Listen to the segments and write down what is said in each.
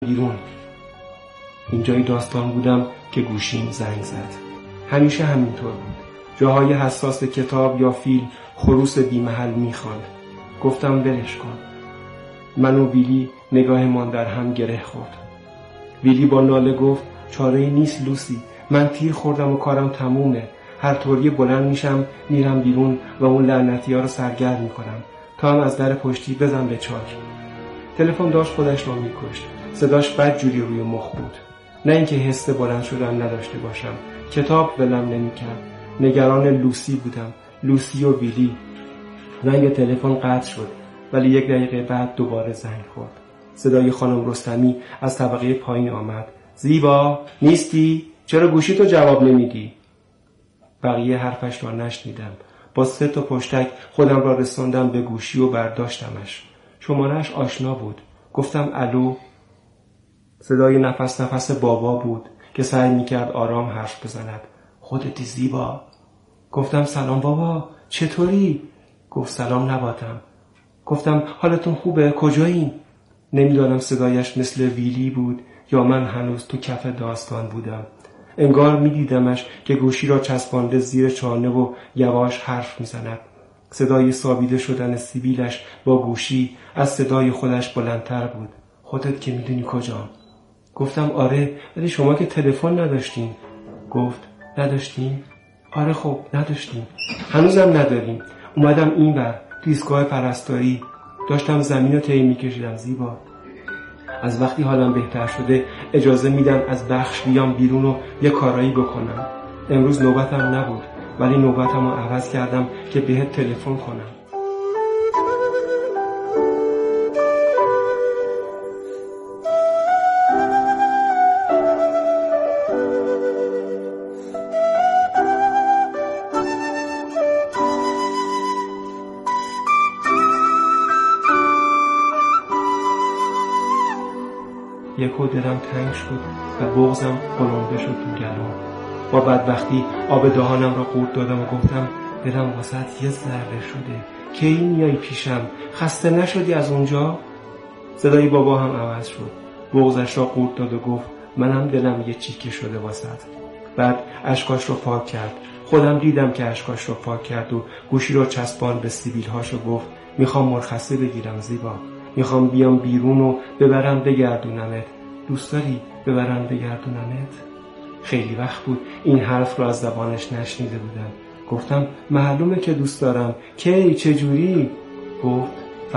بیرون. اینجای داستان بودم که گوشیم زنگ زد. همیشه همینطور بود. جاهای حساس کتاب یا فیلم خروس بی‌محل می‌خواند. گفتم ولش کن. من و ویلی نگاهمان در هم گره خورد. ویلی با ناله گفت چاره‌ای نیست لوسی. من تیر خوردم و کارم تمومه. هر طوری بلند میشم میرم بیرون و اون لعنتی‌ها رو سرگرم میکنم. تا هم از در پشتی بزن به چاک. تلفن داشت خودش رو میکشت. صداش بدجوری روی مخ بود. نه اینکه حس بلند شدن نداشته باشم. کتاب ولم نمیکرد. نگران لوسی بودم. لوسی و ویلی. رنگ تلفن قطع شد. ولی 1 دقیقه بعد دوباره زنگ خورد. صدای خانم رستمی از طبقه پایین آمد. زیبا نیستی؟ چرا گوشیتو جواب نمیدی؟ بقیه حرفش را نشنیدم. با 3 تا پشتک خودم را رساندم به گوشی و برداشتمش. شماره‌اش آشنا بود. گفتم الو. صدای نفس نفس بابا بود که سعی میکرد آرام حرف بزند. خودتی زیبا؟ گفتم سلام بابا، چطوری؟ گفت سلام نباتم. گفتم حالتون خوبه؟ کجایین؟ نمیدانم صدایش مثل ویلی بود یا من هنوز تو کف داستان بودم. انگار میدیدمش که گوشی را چسبانده زیر چانه و یواش حرف میزند. صدای سابیده شدن سیبیلش با گوشی از صدای خودش بلندتر بود. خودت که میدونی کجام؟ گفتم آره، ولی شما که تلفن نداشتین. گفت نداشتیم؟ آره خب نداشتیم. هنوزم نداریم. اومدم اینور تو ایستگاه پرستاری. داشتم زمین رو طی میکشیدم زیبا. از وقتی حالم بهتر شده اجازه میدم از بخش بیام بیرون و یه کارایی بکنم. امروز نوبتم نبود ولی نوبتم رو عوض کردم که بهت تلفن کنم. یکو دلم تنگ شد و بغضم قلمبه شد تو گلوم. با بدبختی آب دهانم را قورت دادم و گفتم دلم واسط یه ذره شده. کی میای پیشم؟ خسته نشدی از اونجا؟ صدای بابا هم عوض شد. بغضش را قورت داد و گفت منم دلم یه چیکه شده واسط. بعد اشکاش رو پاک کرد. خودم دیدم که اشکاش رو پاک کرد و گوشی رو چسبان به سیبیل‌هاش و گفت میخوام مرخصی بگیرم زیبا. میخوام بیام بیرون و ببرم بگردونمت. دوست داری ببرم بگردونمت؟ خیلی وقت بود این حرف رو از زبانش نشنیده بودم. گفتم معلومه که دوست دارم. کی؟ چجوری؟ گفت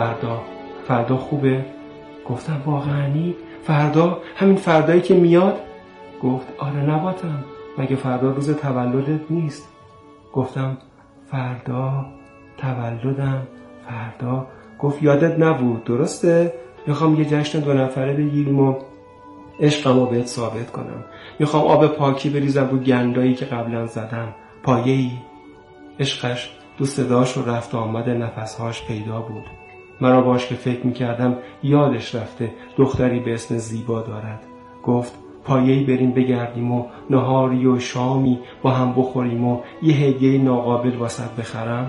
فردا خوبه؟ گفتم واقعاًی؟ فردا؟ همین فردایی که میاد؟ گفت آره نباتم، مگه فردا روز تولدت نیست؟ گفتم فردا تولدم. فردا؟ گفت یادت نبود درسته؟ میخوام یه جشن 2 نفره بگیریم و عشقمو بهت ثابت کنم. میخوام آب پاکی بریزم رو گندایی که قبلا زدم. پایه‌ای؟ عشقش تو صداش و رفت آمد نفسهاش پیدا بود. مرا باش که فکر میکردم یادش رفته دختری به اسم زیبا دارد. گفت پایه‌ای بریم بگردیم و نهاری و شامی با هم بخوریم و یه هدیه ناقابل واسط بخرم.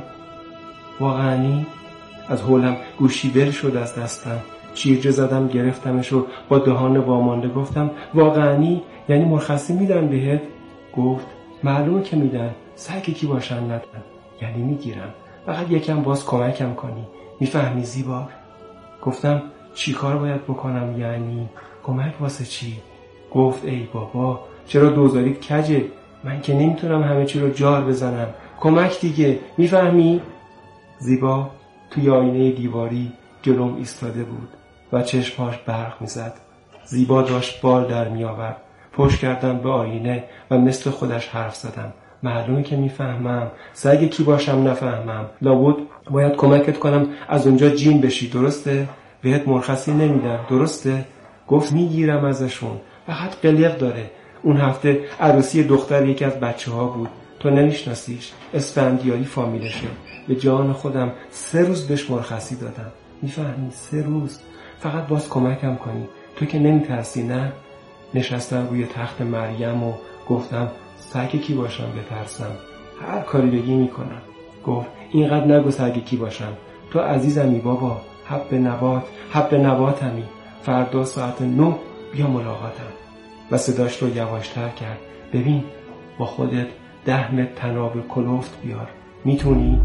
واقعاًی؟ از هولم گوشی ول شد از دستم. چیرجه زدم گرفتمش و با دهان وامانده گفتم واقعاًی؟ یعنی مرخصی میدن بهت؟ گفت معلومه که میدن. سگ کی باشن ندن. یعنی میگیرم. فقط یکم باز کمکم کنی. میفهمی زیبا؟ گفتم چی کار باید بکنم یعنی؟ کمک واسه چی؟ گفت ای بابا چرا دوزاریت کجه؟ من که نمیتونم همه چی رو جار بزنم. کمک دیگه، میفهمی؟ زیبا توی آینه دیواری جلوم ایستاده بود و چشماش برق میزد. زیبا داشت بال در می آورد. پشت کردم به آینه و مثل خودش حرف زدم. معلومه که میفهمم. سگ کی باشم نفهمم. لابد باید کمکت کنم از اونجا جین بشی درسته؟ بهت مرخصی نمیدن درسته؟ گفت میگیرم ازشون. فقط قلق داره. اون هفته عروسی دختر یکی از بچه‌ها بود. تو نمیشناسیش. اسفندیاری فامیلشه. به جان خودم 3 روز بهش مرخصی دادم. میفهمی 3 روز. فقط باز کمکم کنی. تو که نمیترسی نه؟ نشستم روی تخت مریم و گفتم سگ کی باشم بترسم؟ هر کاری بگی میکنم. گفت اینقدر نگو سگ کی باشم. تو عزیزمی بابا. حب نباتمی. فردا ساعت 9 بیا ملاقاتم. و صداش رو یواشتر کرد. ببین با خودت 10 متر طناب کلفت بیار. میتونی؟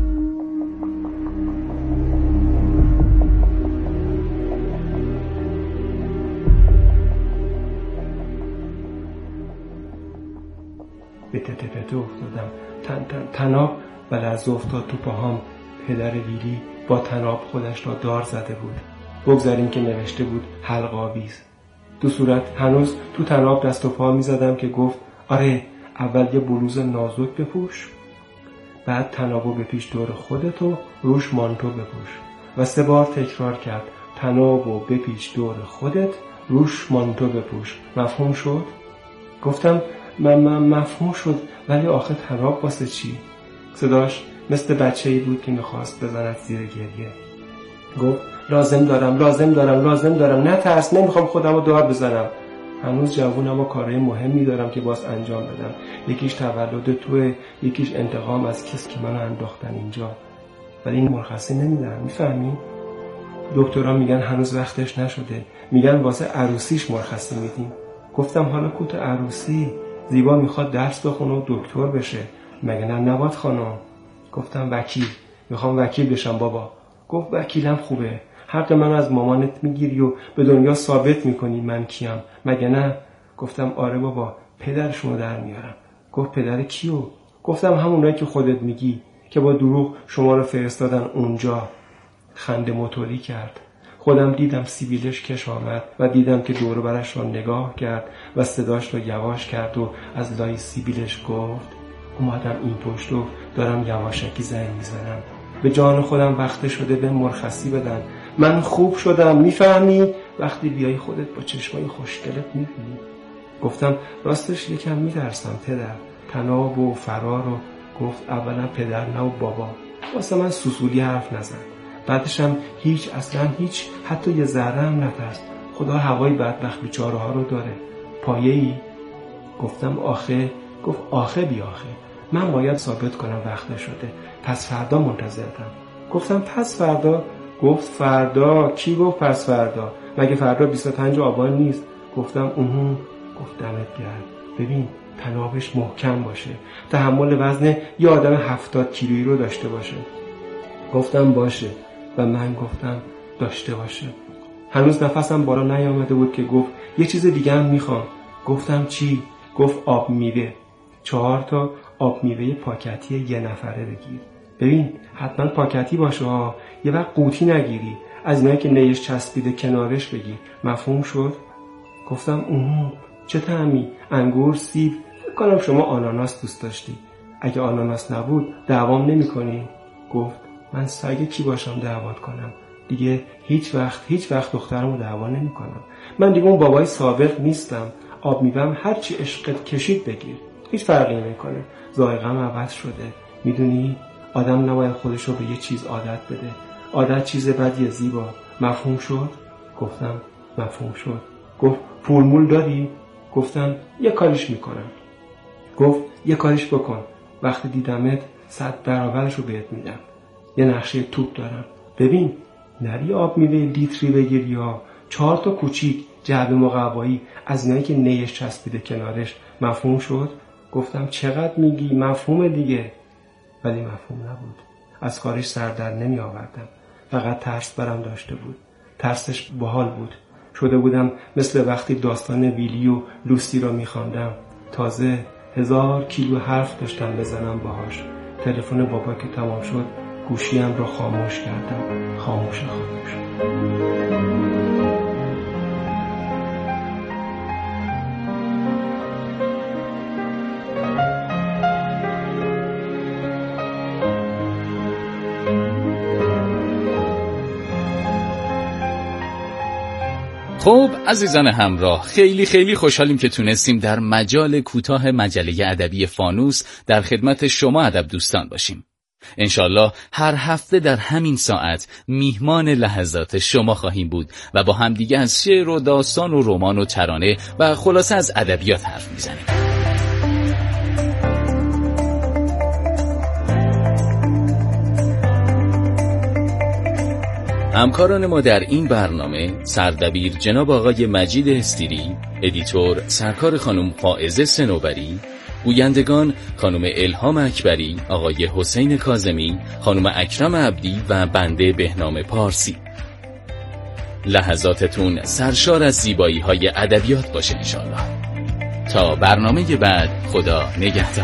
به تته افتادم. طناب و لرزه افتاد تو پاهام. پدر ویلی با طناب خودش را دار زده بود. بگذاریم که نوشته بود حلق‌آویز. تو صورت هنوز تو طناب دست و پا می زدم که گفت آره اول یه بلوز نازک بپوش، بعد طنابو بپیش دور خودتو، روش مانتو بپوش. و 3 بار تکرار کرد طنابو بپیش دور خودت، روش مانتو بپوش. مفهوم شد؟ گفتم من مفهوم شد، ولی آخه طناب واسه چی؟ صداش مثل بچه‌ای بود که میخواست بزند زیر گریه. گفت لازم دارم، نترس، نمیخوام خودمو دار بزنم. هنوز جوونم و کارهای مهمی دارم که باز انجام بدم. یکیش تولد توه، یکیش انتقام از کسی که منو انداختن اینجا. ولی این مرخصی نمیدن، میفهمی؟ دکترها میگن هنوز وقتش نشده، میگن واسه عروسیش مرخصی میدیم. گفتم حالا کوت عروسی؟ زیبا میخواد درس بخونه و دکتر بشه، مگه نه نبات خانم؟ گفتم وکیل، میخوام وکیل بشم بابا. گفت وکیلم خوبه، حق من از مامانت میگیری و به دنیا ثابت میکنی من کیم، مگه نه؟ گفتم آره بابا، پدرشونو در میارم. گفت پدر کیو؟ گفتم همونایی که خودت میگی که با دروغ شما رو فرستادن اونجا. خنده موتوری کرد. خودم دیدم سیبیلش کش آمد و دیدم که دور برش را نگاه کرد و صداش را یواش کرد و از لای سیبیلش گفت اومدم این پشت و دارم یواشکی زنگ میزنم. به جان خودم وقت شده به مرخصی بدن. من خوب شدم، میفهمی؟ وقتی بیای خودت با چشمای خوشگلت میبینی. گفتم راستش یکم میترسم پدر. طناب و فرار و گفت اولا پدر نه و بابا. واسه من سوسولی حرف نزن. بعدش هم اصلا هیچ، حتی یه ذره هم نترس. خدا هوای بدبخت بیچاره ها رو داره. پایه‌ای؟ گفتم آخه. گفت آخه بی آخه. من باید ثابت کنم وقت شده. پس فردا منتظرتم. گفتم پس فردا؟ گفت فردا. کی گفت پس فردا؟ مگه فردا 25 آبان نیست؟ گفتم گفت دمت گرم. ببین طنابش محکم باشه، تحمل وزن یه آدم 70 کیلویی رو داشته باشه. گفتم باشه و من گفتم داشته باشه. هنوز نفسم بالا نیامده بود که گفت یه چیز دیگه هم میخوام. گفتم چی؟ گفت آب میوه. 4 تا آب میوه پاکتی 1 نفره بگیر. ببین حتما پاکتی باشه ها، یه وقت قوطی نگیری، از اینایی که نیش چسبیده کنارش بگیر. مفهوم شد؟ گفتم چه طعمی؟ انگور، سیب؟ فکر کنم شما آناناس دوست داشتی. اگه آناناس نبود دعوام نمی کنی؟ گفت من سگ کی باشم دعوات کنم؟ دیگه هیچ وقت دخترمو دعوا نمی کنم. من دیگه اون بابای سابق نیستم. آب میوه‌ام هر چی عشقت کشید بگیر، هیچ فرقی نمیکنه. ذائقه‌ام عوض شده. میدونی آدم نباید خودشو به یه چیز عادت بده. عادت چیز بدیه زیبا. مفهوم شد؟ گفتم مفهوم شد. گفت پولمول داری؟ گفتم یه کاریش میکنم. گفت یه کاریش بکن، وقتی دیدمت 100 برابرش رو بهت میدم. یه نقشه توپ دارم. ببین نری آب میوه لیتری بگیری یا 4 تا کوچیک جعبه مقوایی از اینایی که نیش چسبیده کنارش. مفهوم شد؟ گفتم چقدر میگی؟ مفهوم دیگه. ولی مفهوم نبود. از کارش سر در نمی آوردم. فقط ترس برم داشته بود. ترسش باحال بود. شده بودم مثل وقتی داستان ویلی و لوسی را میخواندم. تازه 1000 کیلو حرف داشتم بزنم باهاش. تلفن بابا که تمام شد گوشیم را خاموش کردم. خاموش. خب عزیزان همراه، خیلی خوشحالیم که تونستیم در مجال کوتاه مجله ادبی فانوس در خدمت شما ادب دوستان باشیم. انشالله هر هفته در همین ساعت میهمان لحظات شما خواهیم بود و با همدیگه از شعر و داستان و رمان و ترانه و خلاصه از ادبیات حرف میزنیم. همکاران ما در این برنامه سردبیر جناب آقای مجید استیری، ادیتور سرکار خانم فائزه صنوبری، گویندگان خانم الهام اکبری، آقای حسین کاظمی، خانم اکرم عبدی و بنده بهنام پارسی. لحظاتتون سرشار از زیبایی‌های ادبیات باشه انشالله. تا برنامه بعد، خدا نگهدار.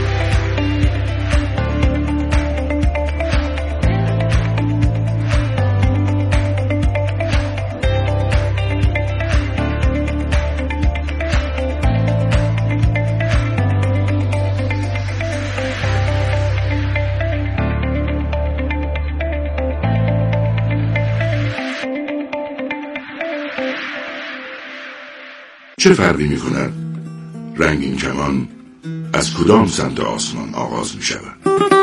چه فرقی می کند رنگین کمان از کدام سمت آسمان آغاز می شود؟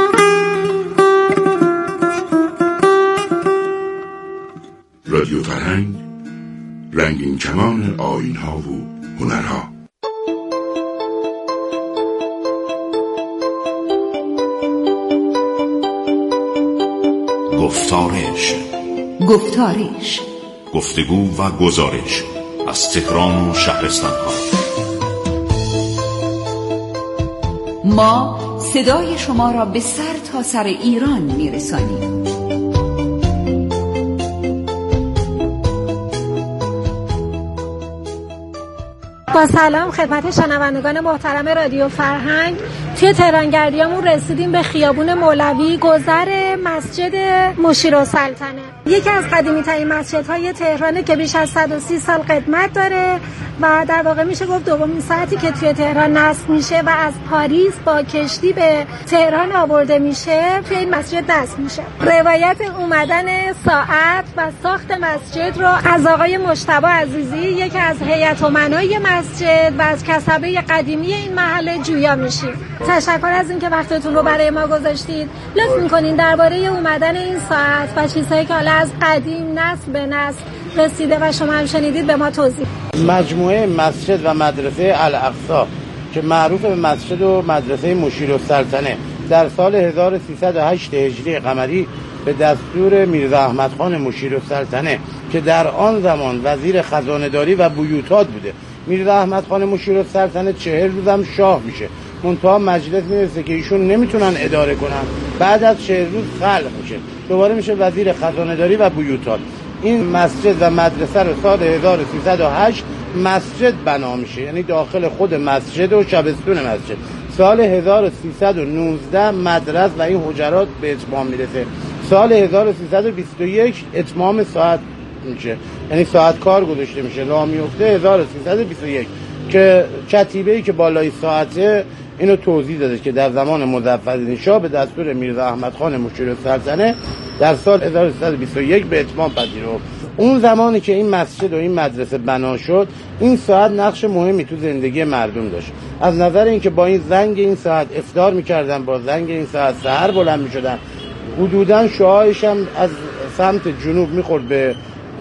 رادیو فرهنگ، رنگین کمان آیین‌ها و هنرها. گفتارش گفتگو و گزارش از تهران و شهرستان‌ها. ما صدای شما را به سر تا سر ایران می‌رسانیم. با سلام خدمت شنوندگان محترم رادیو فرهنگ. توی تهرانگردیامون رسیدیم به خیابون مولوی، گذر مسجد مشیرالسلطنه. یکی از قدیمی ترین مسجدهای تهرانه که بیش از 130 سال قدمت داره و در واقع میشه گفت دومین ساعتی که توی تهران نصب میشه و از پاریس با کشتی به تهران آورده میشه توی این مسجد دست میشه. روایت اومدن ساعت و ساخت مسجد رو از آقای مجتبی عزیزی، یکی از هیئت امنای مسجد و از کسبه قدیمی این محله جویا میشیم. تشکر از اینکه وقتتون رو برای ما گذاشتید. لطف می‌کنین درباره اومدن این ساعت و چیزهایی که حالا از قدیم نسل به نسل رسیده و شما هم شنیدید به ما توضیح. مجموعه مسجد و مدرسه الاقصی که معروف به مسجد و مدرسه مشیرالسلطنه در سال 1308 هجری قمری به دستور میرزا احمد خان مشیرالسلطنه که در آن زمان وزیر خزانه‌داری و بیوتات بوده. میرزا احمد خان مشیرالسلطنه 40 روزم شاه میشه. منتها مجلس میرسه که ایشون نمیتونن اداره کنن، بعد از 40 روز خلع میشه، دوباره میشه وزیر خزانه‌داری و بیوتات. این مسجد و مدرسه رو سال 1308 مسجد بنا میشه، یعنی داخل خود مسجد و شبستون مسجد. سال 1319 مدرسه و این حجرات به اتمام میرسه. سال 1321 اتمام ساعت میشه، یعنی ساعت کار گذاشته میشه، راه میفته 1321 که کتیبه‌ای که بالای ساعته اینو توضیح داده که در زمان مظفرالدین شاه به دستور میرزا احمد خان مشیرالسلطنه در سال 1321 به اتمام پذیرفت. اون زمانی که این مسجد و این مدرسه بنا شد، این ساعت نقش مهمی تو زندگی مردم داشت. از نظر اینکه با این زنگ این ساعت افطار می‌کردن، با زنگ این ساعت سحر بلند می‌شدن. حدوداً شعاعش هم از سمت جنوب می‌خورد به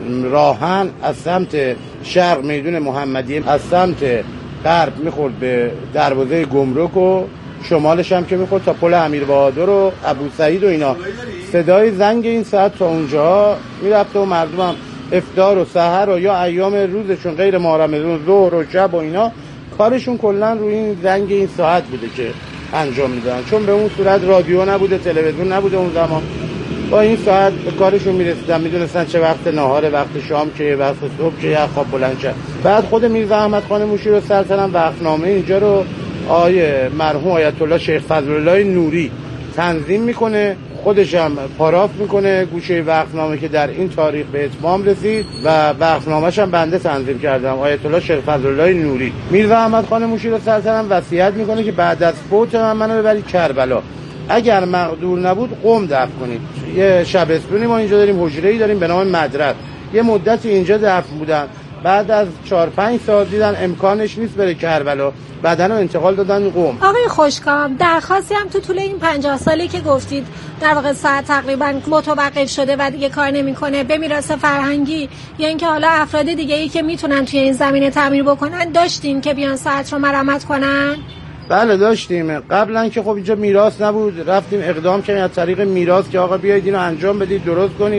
راهن، از سمت شرق میدون محمدیه، از سمت غرب میخورد به دروازه گمرک و شمالش هم که میخورد تا پل امیر بهادر و ابو سعید و اینا. صدای زنگ این ساعت تا اونجا میرفته و مردم هم افطار و سحر و یا ایام روزشون غیر ماه رمضان ظهر و شب و اینا کارشون کلا روی این زنگ این ساعت بوده که انجام میدن، چون به اون صورت رادیو نبوده، تلویزیون نبوده اون زمان. با این ساعت به کارشون میرسیدن، میدونستن چه وقت نهار، وقت شام که، وقت صبح که، یا خواب بلند شد. بعد خود میرزا احمد خان مشیرالسلطنه وقتنامه اینجا رو آقای مرحوم آیت الله شیخ فضلالله نوری تنظیم میکنه، خودش هم پاراف میکنه گوشه وقتنامه که در این تاریخ به اتمام رسید و وقتنامه‌ش هم بنده تنظیم کردم، آیت الله شیخ فضلالله نوری. میرزا احمد خان مشیرالسلطنه وصیت میکنه که بعد از فوت منو ببرید کربلا، اگر مقدور نبود قم دفن کنید. یه شبستونی ما اینجا داریم، حجره‌ای داریم به نام مدرسه. یه مدتی اینجا دفن بودن، بعد از 4-5 سال دیدن امکانش نیست بره کربلا، بدن رو انتقال دادن قم. آقای خوشکام، درخواستی هم تو طول این 50 سالی که گفتید در واقع ساعت تقریبا متوقف شده و دیگه کار نمیکنه به میراث فرهنگی یا اینکه حالا افراد دیگه‌ای که میتونن توی این زمینه تعمیر بکنن داشتین که بیان ساعت رو مرمت کنن؟ بله داشتیم. قبلا که خب اینجا میراث نبود، رفتیم اقدام کردیم از طریق میراث که آقا بیایید اینو انجام بدید، درست کنید.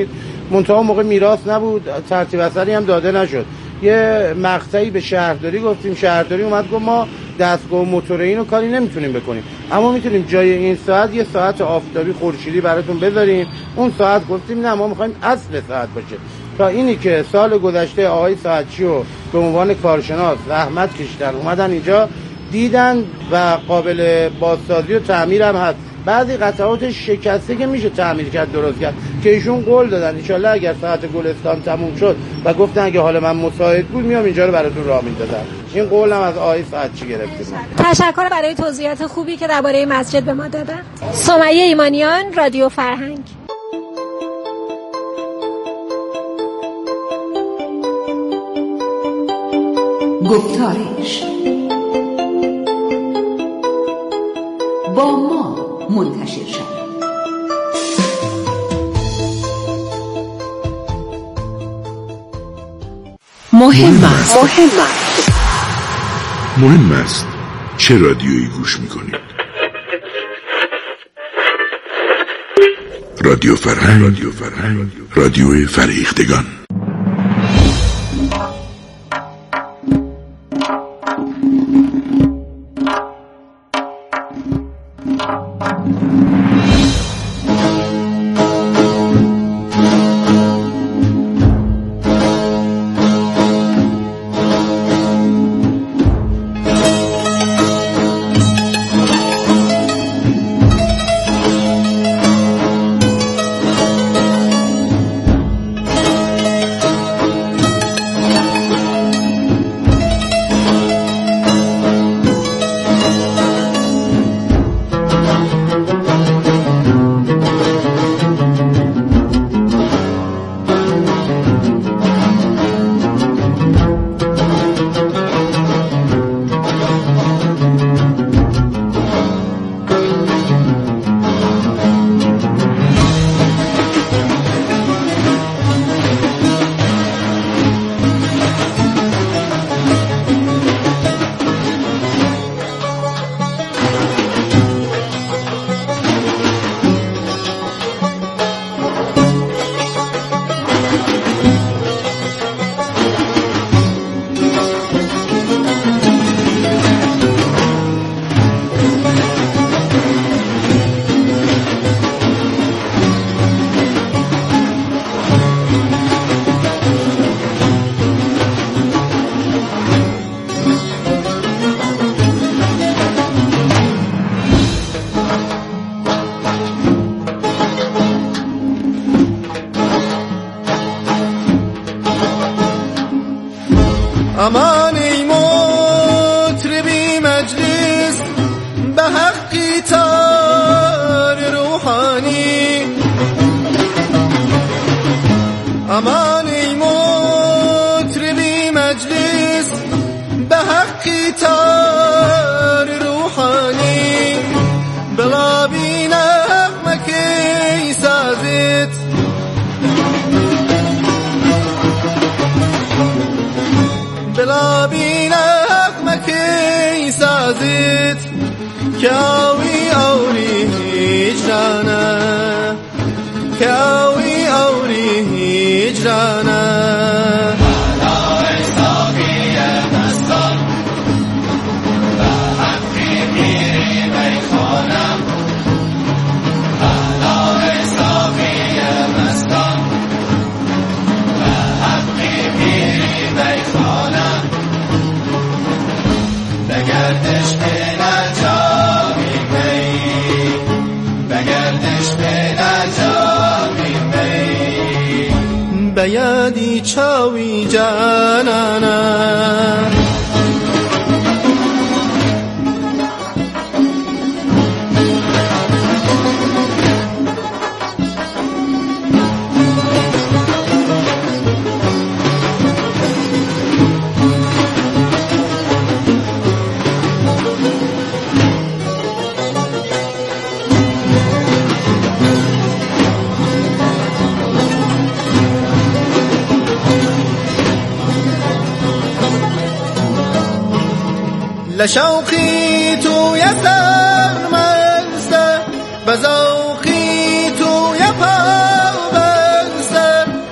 منتها موقع میراث نبود، ترتیب اثری هم داده نشد. یه مقطعی به شهرداری گفتیم، شهرداری اومد گفت ما دستگاه موتور اینو کاری نمیتونیم بکنیم، اما میتونیم جای این ساعت یه ساعت آفتابی خورشیدی براتون بذاریم. اون ساعت گفتیم نه، ما میخوایم اصل ساعت باشه. تا اینی که سال گذشته آقای ساعتچی رو به عنوان کارشناس زحمت کشیدن اومدن اینجا، دیدن و قابل بازسازی و تعمیر هم هست. بعضی قطعات شکسته که میشه تعمیر کرد، درست کرد، که ایشون قول دادن انشالله اگر ساعت گلستان تموم شد و گفتن اگه حال من مساعد بود میام اینجا رو براتون راه میندازم. این قول هم از آقای ساعتچی گرفتیم. تشکر برای توضیحات خوبی که درباره مسجد به ما دادن. سمیه ایمانیان، رادیو فرهنگ. گفتارش با ما منتشر شد. مهم است چه رادیویی گوش میکنید. رادیو فرهنگ، رادیو فریختگان. امان ای مطربی مجلس به حقی تار روحانی، امان ای مطربی مجلس به حقی تار روحانی، بلا بی نغمه کی سازت بلا بی نغمه کی سازت کاوی اوری هجرانه کاوی اوری هجرانه بالای ساقی مستان به حقی میری میخانم بالای ساقی مستان به حقی میری میخانم بگردش به نجامی می بگردش به نجامی می بیادی چاوی جانانا لشوقی تو یسر منسه بزوقی تو یپا بنسه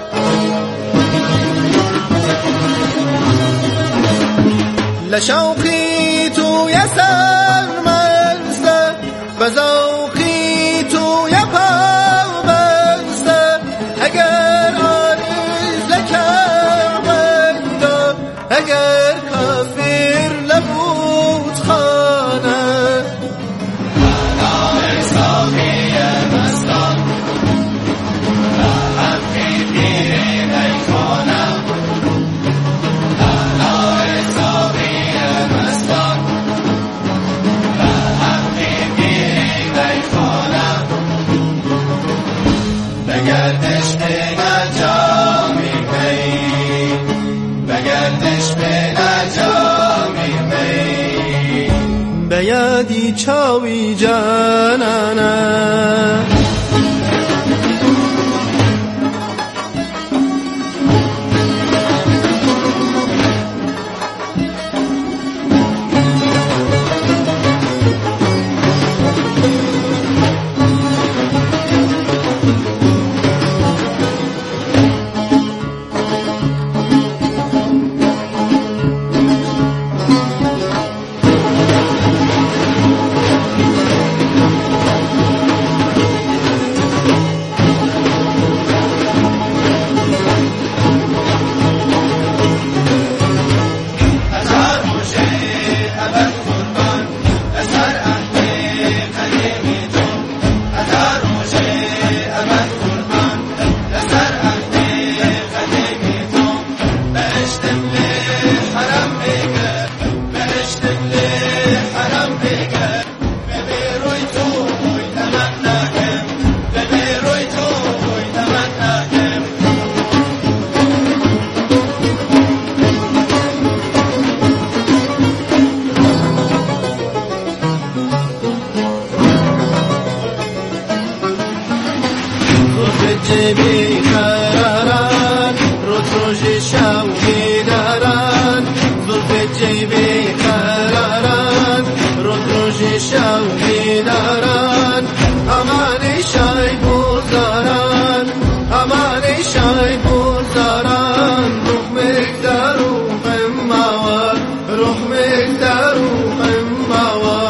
لشوقی توی سرمسته بزوقی توی پابسته اگر آرز لکرمنده اگر کافر لبود خانه بلای ساقی مستان حقی پیرین ای خانه بلای ساقی مستان حقی پیرین ای خانه بگردش به نجامی پی بگردش به نجامی پی بیادی چاوی جانانه جیبی قراران روز شوقی داران زلف جیبی قراران روز شوقی داران امان شای بزاران امان شای بزاران روح مقدار روح موا روح مقدار روح موا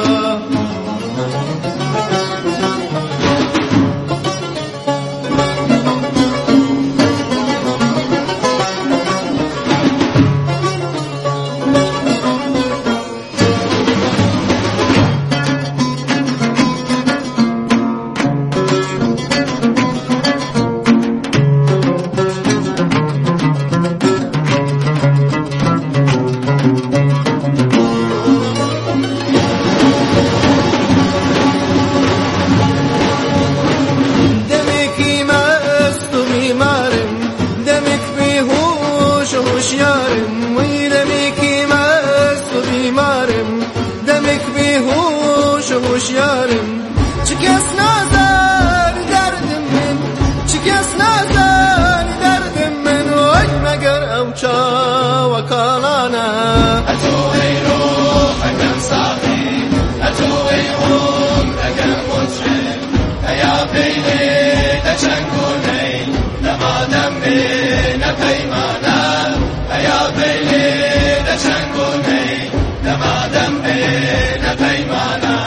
هوشیارم وی دمی مست و بیمارم دمک بیهوش و هوشیارم چه کس نظر دردم من چه کس نظر دردم من وای مگر اوچا و کالانا اتوی روح اگم صافی اتوی اگم مجرم ایا بیلی دچنگونی نمادم بی نپیمانا ایا بیلی دچنگونی نمادم بی نپیمانا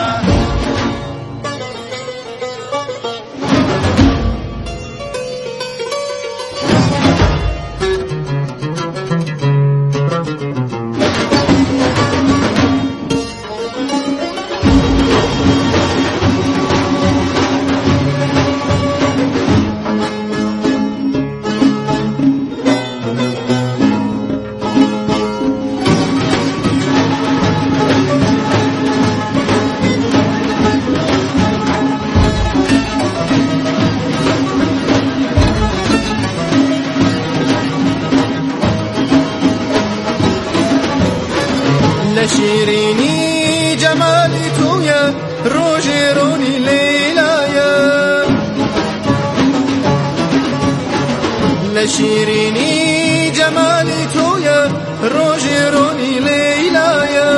لشیرینی جمالی توی روژی رونی لیلایا لشیرینی جمالی توی روژی رونی لیلایا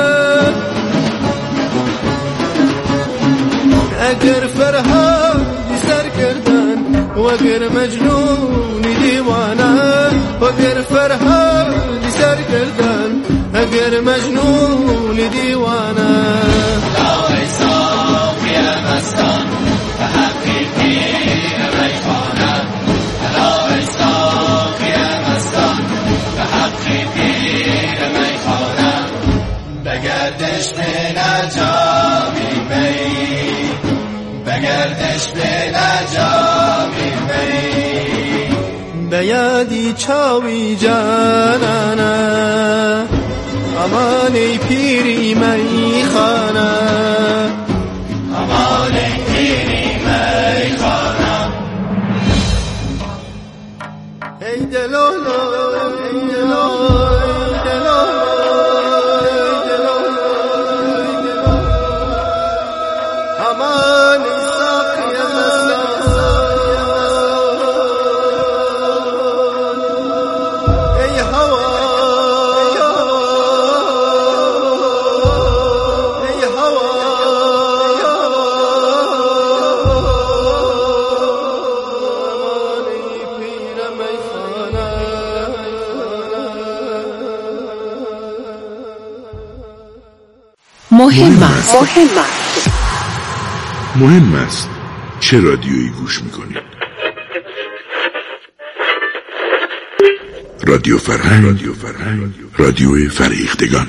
اگر فرهادی سر کردن و اگر مجنونی دیوانه و اگر فرهادی سر کردن اگر مجنون دیوانه ای ساقی مستان به حقی پیر میخانه ای ساقی مستان به حقی پیر میخانه بگردش به نجامی می بگردش به نجامی می به یادی چاوی جانانه امان ای پیری میخانه امان ای پیری میخانه ای دلولو ای دلولو مهم است چه رادیویی گوش میکنید. رادیو فرهنگ، رادیو فریختگان.